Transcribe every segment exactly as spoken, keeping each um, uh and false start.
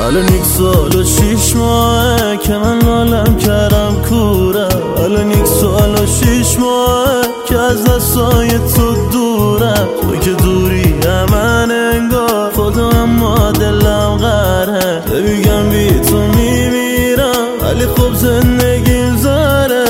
الان یک سال و شیش ماه که من لالم کردم کوره. الان یک سال و شیش ماه که از دستای تو دورم. تو که دوری من انگار خودم اما دلم غره. بگم بی تو میمیرم ولی خب زندگیم زاره.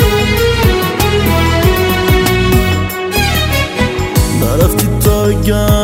نرفتی تا بگم